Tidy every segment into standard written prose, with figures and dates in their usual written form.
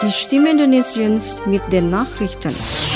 Die Stimme Indonesiens mit den Nachrichten.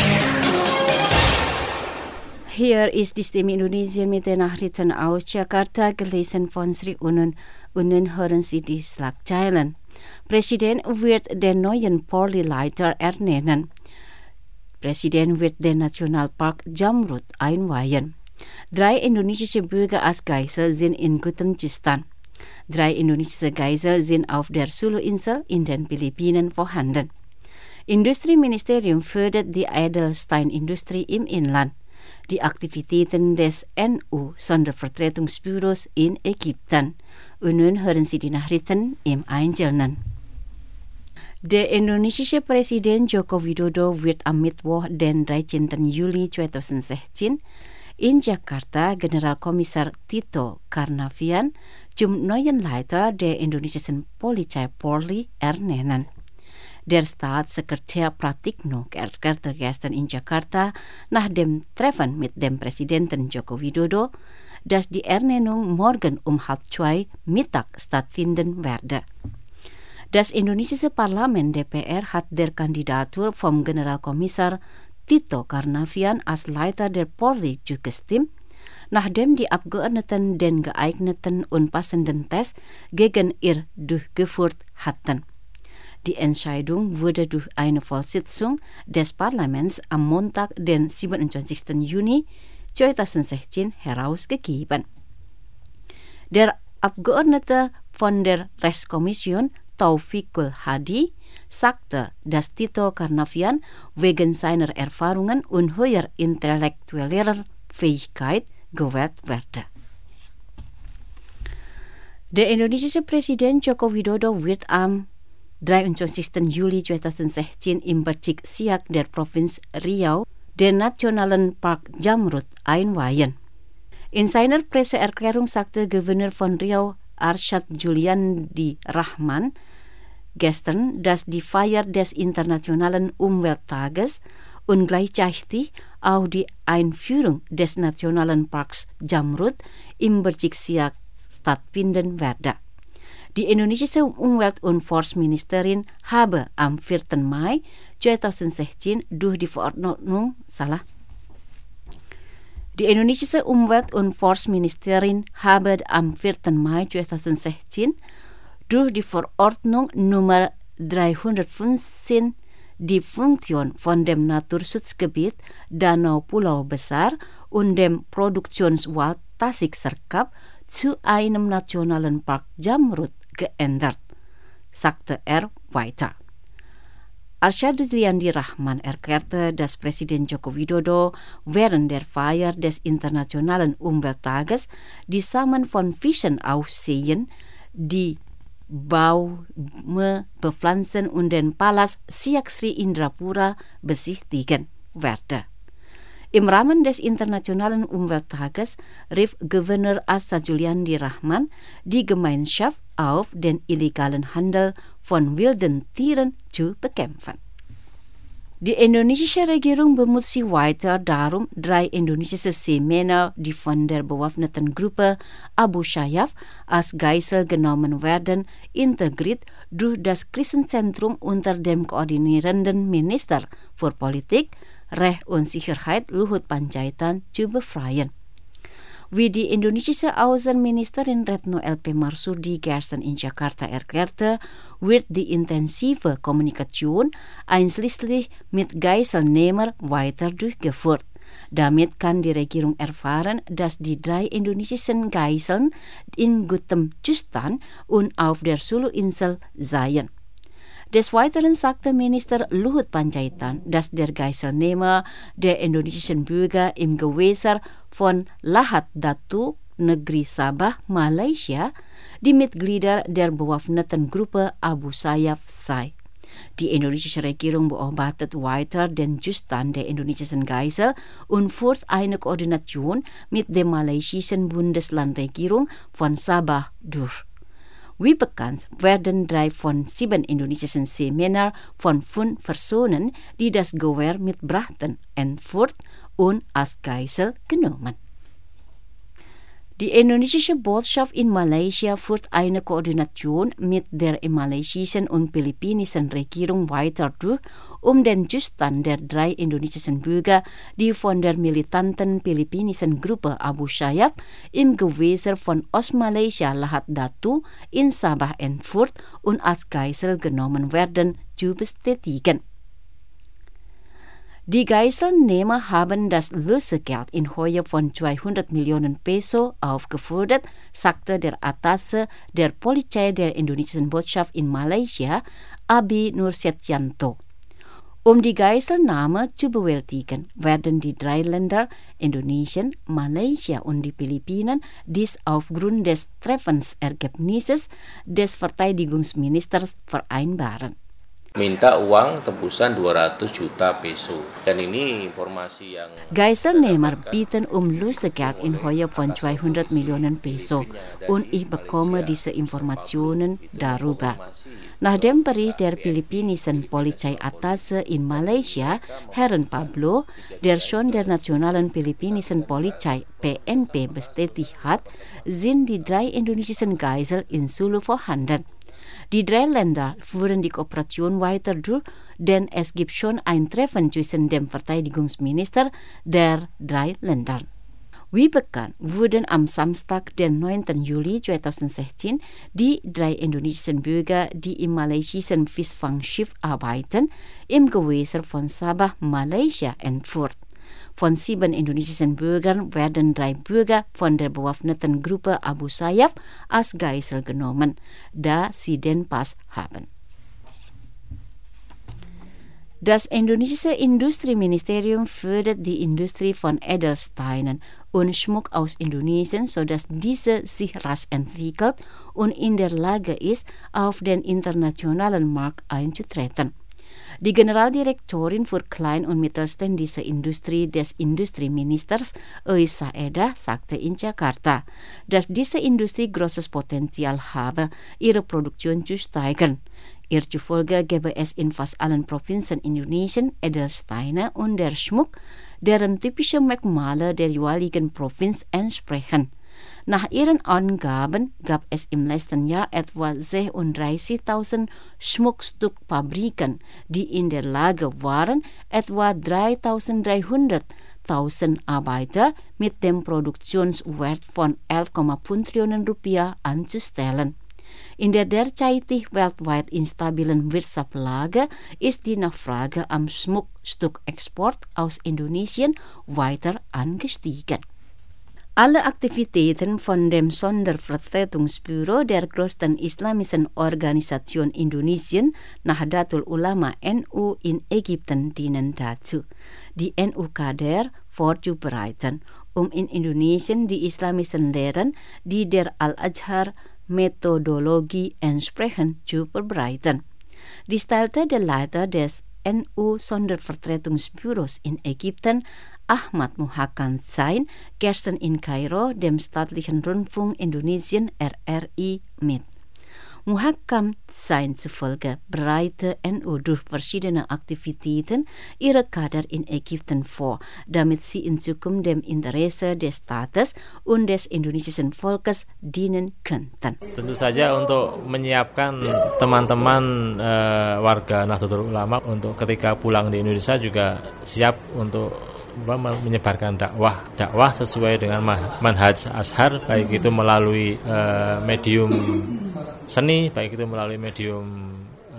Hier ist die Stimme Indonesien mit den Nachrichten aus Jakarta, gelesen von Sri Unun. Unun hören Sie die Schlagzeilen. Presiden wird den neuen Polly-Leiter ernennen. Presiden wird den Nationalpark Jamrud einweihen. 3 indonesische Bürger als Geisel sind in gutem Zustand. 3 indonesische Geisel sind auf der Sulu-Insel in den Philippinen vorhanden. Industrieministerium fördert die Edelsteinindustrie im Inland. Die Aktivitäten des NU-Sondervertretungsbüros in Ägypten. Und nun hören Sie die Nachrichten im Einzelnen. Der indonesische Präsident Joko Widodo wird am Mittwoch, den 13. Juli 2016, in Jakarta Generalkommissar Tito Karnavian zum neuen Leiter der indonesischen Polizei Polri ernennen. Der Staatssekretär Pratikno erklärte gestern in Jakarta nach dem Treffen mit dem Präsidenten Joko Widodo, dass die Ernennung morgen um 13:30 Mittag stattfinden werde. Das indonesische Parlament DPR hat der Kandidatur vom Generalkommissar Tito Karnavian als Leiter der Polri zugestimmt, nachdem die Abgeordneten den geeigneten und passenden Test gegen ihn durchgeführt hatten. Die Entscheidung wurde durch eine Vollsitzung des Parlaments am Montag, den 27. Juni 2016 herausgegeben. Der Abgeordnete von der Rechtskommission Taufikul Hadi sagte, dass Tito Karnavian wegen seiner Erfahrungen und hoher intellektueller Fähigkeit gewählt werde. Der indonesische Präsident Joko Widodo wird am 23. Juli 2016 im Bezirk Siak der Provinz Riau den Nationalen Park Jamrud einweihen. In seiner Presseerklärung sagte Gouverneur von Riau Arsyad Juliandi Rahman gestern, dass die Feier des Internationalen Umwelttages und gleichzeitig auch die Einführung des Nationalen Parks Jamrud im Bezirk Siak stattfinden werde. Die indonesische Umwelt- und Forstministerin habe am 4. Mai 2016 durch die Verordnung Die indonesische Umwelt- und Forstministerin habe am 4. Mai 2016 durch die Verordnung Nummer 315 die Funktion von dem Naturschutzgebiet Danau Pulau Besar und dem Produktionswald Tasik Serkap zu einem Nationalen Park Jamrud geändert, sagte er weiter. Arsyad Juliandi Rahman erklärte, dass Präsident Joko Widodo während der Feier des Internationalen Umwelttages die Samen von Fischen aussehen, die Baume bepflanzen und den Palast Siak Sri Indrapura besichtigen werde. Im Rahmen des Internationalen Umwelttages rief Gouverneur Arsyad Juliandi Rahman die Gemeinschaft auf, den illegalen Handel von wilden Tieren zu bekämpfen. Die indonesische Regierung bemüht sich weiter darum, 3 indonesische Seemänner, die von der bewaffneten Gruppe Abu Sayyaf als Geisel genommen werden, integriert durch das Krisenzentrum unter dem koordinierenden Minister für Politik, Recht und Sicherheit Luhut Panjaitan zu befreien. Wie die indonesische Außenministerin Retno LP Marsudi gestern in Jakarta erklärte, wird die intensive Kommunikation einschließlich mit Geiselnehmern weiter durchgeführt. Damit kann die Regierung erfahren, dass die 3 indonesischen Geiseln in gutem Zustand und auf der Sulu-Insel seien. Des Weiteren sagte Minister Luhut Panjaitan, dass der Geiselnehmer der indonesischen Bürger im Gewässer von Lahad Datu, Negeri Sabah, Malaysia, die Mitglieder der bewaffneten Gruppe Abu Sayyaf sei. Die indonesische Regierung beobachtet weiter den Zustand der indonesischen Geisel und führt eine Koordination mit der malaysischen Bundeslandregierung von Sabah durch. Wie bekannt werden 3 von 7 indonesischen Seemänner von 5 Personen, die das Gewehr mitbrachten, entführt und als Geisel genommen. Die indonesische Botschaft in Malaysia führt eine Koordination mit der malaysischen und philippinischen Regierung weiter durch, um den Zustand der 3 indonesischen Bürger, die von der militanten philippinischen Gruppe Abu Sayyaf im Gewässer von Ostmalaysia Lahad Datu in Sabah entführt und als Geisel genommen werden, zu bestätigen. Die Geiselnehmer haben das Lösegeld in Höhe von 200 Millionen Peso aufgefordert, sagte der Attaché der Polizei der indonesischen Botschaft in Malaysia, Abi Nursetyanto. Um die Geiselnahme zu bewältigen, werden die 3 Länder, Indonesien, Malaysia und die Philippinen, dies aufgrund des Treffensergebnisses des Verteidigungsministers vereinbaren. Minta uang tebusan 200 juta peso. Dan ini informasi yang Geiselnehmer bieten Lösegeld in Höhe von 200 Millionen Peso und ich bekomme diese Informationen darüber. Nach dem Bericht der philippinischen Polizeiattaché in Malaysia, Herrn Pablo, der schon der nationalen philippinischen Polizei PNP bestätigt hat, sind die 3 indonesischen Geisel in Sulu vorhanden. Die 3 Länder führen die Kooperation weiter durch, denn es gibt schon ein Treffen zwischen dem Verteidigungsminister der 3 Länder. Wie bekannt wurden am Samstag, den 9. Juli 2016, die 3 indonesischen Bürger, die im malaysischen Fischfangschiff arbeiten, im Gewässer von Sabah, Malaysia, entführt. Von 7 indonesischen Bürgern werden 3 Bürger von der bewaffneten Gruppe Abu Sayyaf als Geisel genommen, da sie den Pass haben. Das indonesische Industrieministerium fördert die Industrie von Edelsteinen und Schmuck aus Indonesien, sodass diese sich rasch entwickelt und in der Lage ist, auf den internationalen Markt einzutreten. Die Generaldirektorin für Klein- und Mittelständische Industrie des Industrieministers, Eis Saedah, sagte in Jakarta, dass diese Industrie großes Potenzial habe, ihre Produktion zu steigern. Ihr zufolge gäbe es in fast allen Provinzen Indonesien Edelsteine und der Schmuck, deren typische Merkmale der jeweiligen Provinz entsprechen. Nach ihren Angaben gab es im letzten Jahr etwa 36.000 Schmuckstückfabriken, die in der Lage waren, etwa 3.300.000 Arbeiter mit dem Produktionswert von 11,5 Trillionen Rupiah anzustellen. In der derzeitig weltweit instabilen Wirtschaftslage ist die Nachfrage am Schmuckstückexport aus Indonesien weiter angestiegen. Alle Aktivitäten von dem Sondervertretungsbüro der größten islamischen Organisation Indonesien, Nahdlatul Ulama NU in Ägypten, dienen dazu, die NU-Kader vorzubereiten, um in Indonesien die islamischen Lehren, die der Al-Azhar-Methodologie entsprechen, zu verbreiten. Dies teilte der Leiter des NU-Sondervertretungsbüros in Ägypten, Ahmad Muhakkam Zain, gestern in Kairo, dem staatlichen Rundfunk Indonesien RRI, mit. Muhakkam Zain zufolge bereite NU durch verschiedene Aktivitäten ihre Kader in Ägypten vor, damit sie in Zukunft dem Interesse des Staates und des indonesischen Volkes dienen könnten. Tentu saja untuk menyiapkan teman-teman warga Nahdlatul Ulama untuk ketika pulang di Indonesia juga siap untuk menyebarkan dakwah sesuai dengan manhaj Azhar, baik itu melalui medium seni, baik itu melalui medium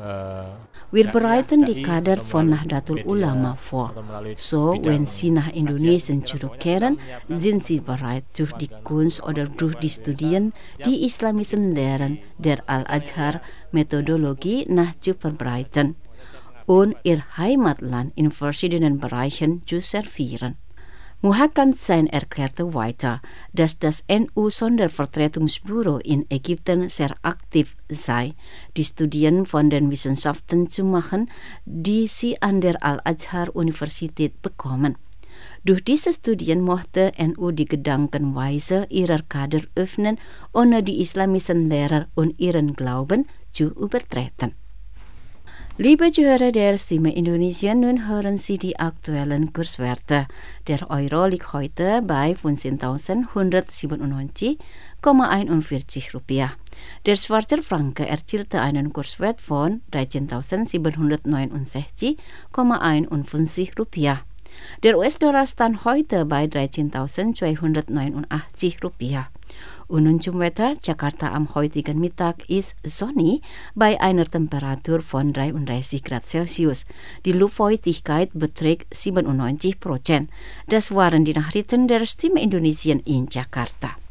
Wir bereiten die Kader von Nahdlatul Ulama vor. So, wenn sie nach Indonesien zurückkehren, sind sie bereit, durch die Kunst oder durch die Studien die islamischen Lehren der Al-Azhar-Methodologie nachzuverbreiten und ihr Heimatland in verschiedenen Bereichen zu servieren. Muhakkam Zain erklärte weiter, dass das NU-Sondervertretungsbüro in Ägypten sehr aktiv sei, die Studien von den Wissenschaften zu machen, die sie an der Al-Azhar-Universität bekommen. Durch diese Studien mochte NU die Gedankenweise ihrer Kader öffnen, ohne die islamischen Lehrer und ihren Glauben zu übertreten. Liebe Zuhörer der Stimme Indonesien, nun hören Sie die aktuellen Kurswerte. Der Euro liegt heute bei 15.197,41 Rupiah. Der Schweizer Franken erzielte einen Kurswert von 13.769,51 Rupiah. Der US-Dollar stand heute bei 13.289 Rupiah. Und nun zum Wetter. Jakarta am heutigen Mittag ist sonnig bei einer Temperatur von 33 Grad Celsius. Die Luftfeuchtigkeit beträgt 97%. Das waren die Nachrichten der Stimme Indonesien in Jakarta.